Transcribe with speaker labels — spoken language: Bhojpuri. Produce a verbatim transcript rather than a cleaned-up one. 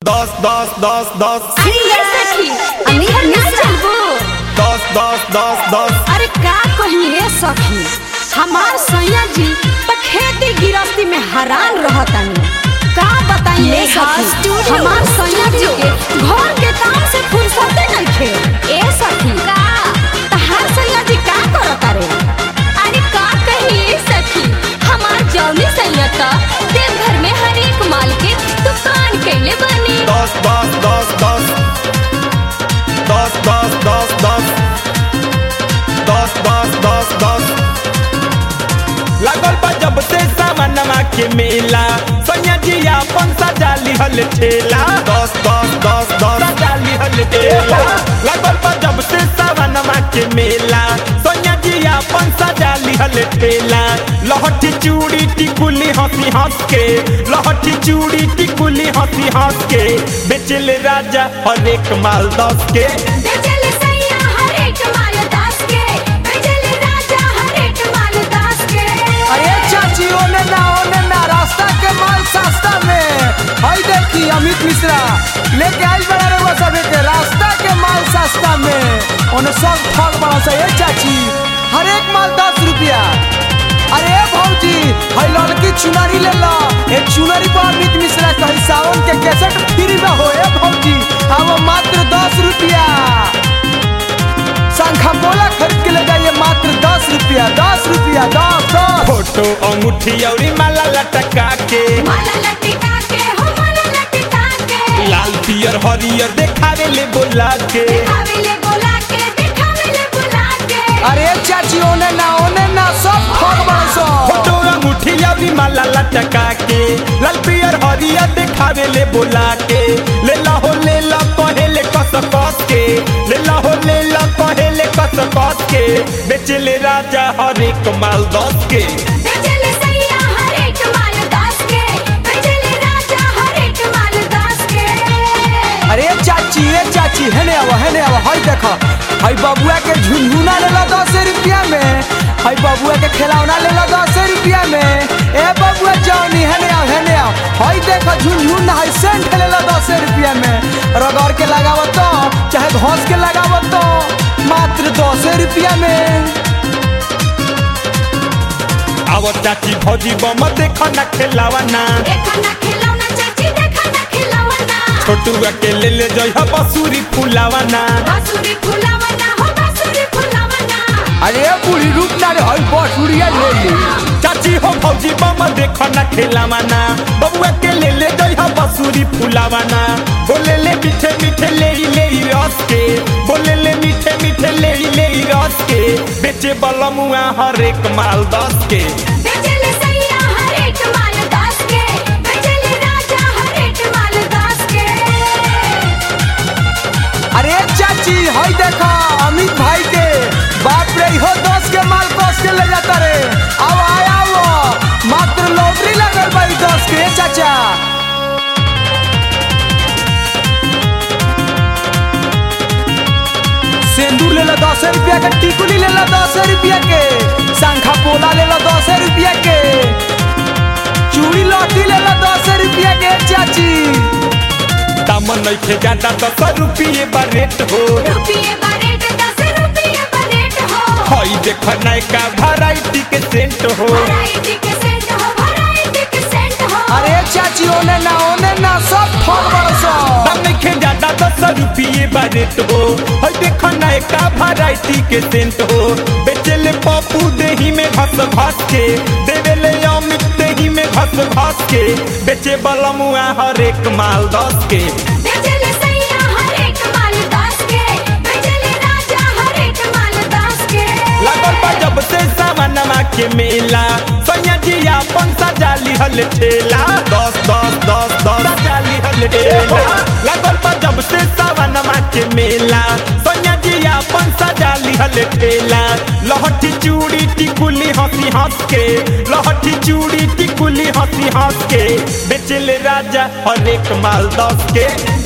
Speaker 1: दस दस दस दस
Speaker 2: अरे ये सखी अमीर मिस्र वो
Speaker 1: दस दस दस दस
Speaker 2: अरे का कही रे सखी हमार सैया जी त खेती गृहस्थी में हैरान रहतानी का बताई रे सखी हमार सैया जी के घर के काम से फुर्सत नहीं थे ए सखी का तहार सैया जी का करता रे
Speaker 3: अरे का कही रे सखी हमार जौनी सैया त देवघर में हर एक माल के दुकान कैले बनी
Speaker 1: दस दस दस दस दस दस दस दस दस दस दस दस लागल बा जब से सामनमा के मेला सैया जी अपन सजा लिहल ठेला दस दस दस दस सजा लिहल ठेला लागल बा जब से सामनमा के मेला सैया जी अपन सजा लिहल ठेला लहठी चूड़ी टिकुली हंसी हंस के लहठी चूड़ी टिकुली हंसी हंस के बेचल राजा हर एक माल दस के
Speaker 3: बेचल सैया हर एक माल दस के बेचल राजा हर एक माल दस के
Speaker 4: अरे चाची ओने ना ओने ना रास्ता के माल सस्ता में हई देखी अमित मिश्रा लेके आइल बड़ा रे वो सब के रास्ता के माल सस्ता में ओने सब ठग बड़ा सा ये चाची हर एक माल दस रुपया अरे भौजी हई लड़की चुनरी ले ला ए चुनरी पर अमित मिश्रा कही सावन के कैसेट फ्री में हो ए भौजी अब मात्र दस रुपया शंखा बोला खरीद के ले जाइए मात्र दस रुपया दस रुपया दस दस
Speaker 1: फोटो अंगूठी और माला लटका के
Speaker 3: माला लटका के हो माला लटका के
Speaker 1: लाल पियर हरियर देखावे ले बोला के
Speaker 3: दिखावे ले बोला के दिखावे ले बोला के
Speaker 4: अरे चाची ओने ना ओने ना सब ठग बड़ा सो
Speaker 1: फोटो अंगूठी और माला लटका के लाल पियर हरियर देखावे ले बोला के ले ला हो ले ला कहे ले कस कस के ले ला हो ले ला कहे ले कस कस के बेचले राजा हर एक माल दस के
Speaker 3: बेचल सैया हर एक माल दस के बेचल राजा हर एक माल दस के
Speaker 4: अरे चाची ए चाची हेने आवा हेने आवा हई देखो हई बबुआ के झुनझुना ले ला दस रुपया में हई बबुआ के खिलौना ले ला दस रुपया में ए बबुआ जौनी हेने आओ हेने आओ हई देखो झुनझुना हई सेंट ले ला दस रुपया में रगड़ के लगावत तो चाहे घोंस के लगावत तो मात्र दस रुपया में
Speaker 1: आवो चाची भौजी बम देखो ना खिलावना
Speaker 3: देखा ना खिलौना चाची देखा ना खिलौना
Speaker 1: छोटुआ के ले ले जइहा बसुरी फुलावना
Speaker 3: बांसुरी फुलावना हो बांसुरी फुलावना
Speaker 4: अरे बूढ़ी रूप ना रे हई बसुरिया ले ली
Speaker 1: चाची हो भौजी बम देखो ना खिलावना बबुआ के ले ले जइहा बसुरी फुलावना बोले ले मीठे मीठे ले ले रस के बोले ले मीठे मीठे ले ले रस के बेचे बलमुआ हर एक माल दस के
Speaker 3: बेचल सैया हर एक माल दस के बेचल राजा हर एक माल दस के
Speaker 4: अरे चाची हई देखा अमित भाई के बाप रे हो दस के माल कस के ले जाता रे आओ आए आओ मात्र लॉटरी लगल भाई दस के चाचा सिंदूर ले ला दस रुपया के टिकुली ले ला दस रुपया के शंखा पोला ले ला दस रुपया के चूड़ी लौटी ले ला दस रुपया के चाची
Speaker 1: दामन नहीं खे जाता दस रुपये बा रेट हो
Speaker 3: रुपये बरेट दस रुपये बरेट हो
Speaker 1: हई देख नयका वैरायटी के सेंट हो
Speaker 3: वैरायटी के सेंट हो वैरायटी के सेंट हो
Speaker 4: अरे चाची ओने ना ओने ना सब ठग बरसो
Speaker 1: दाम नहीं खे जाता दस रुपये बा रेट हो हई देख नयका वैरायटी के सेंट हो बेचले पप्पू देही में घस घस के देवेले अमित देही में घस घस के बेचे बलमुआ हर एक माल दस के
Speaker 3: बेचल सैया हर एक माल दस के बेचल राजा हर एक माल दस के
Speaker 1: लागल बा जब से सामनमा के मेला सैया जी अपन सजा लिहल ठेला दस दस दस दस सजा लिहल ठेला लागल बा जब से सामनमा के मेला सैया जी अपन सजा लिहल ठेला लहठी चूड़ी टिकुली हंसी हंस के लहठी चूड़ी टिकुली हंसी हंस के बेचले राजा हर एक माल दस के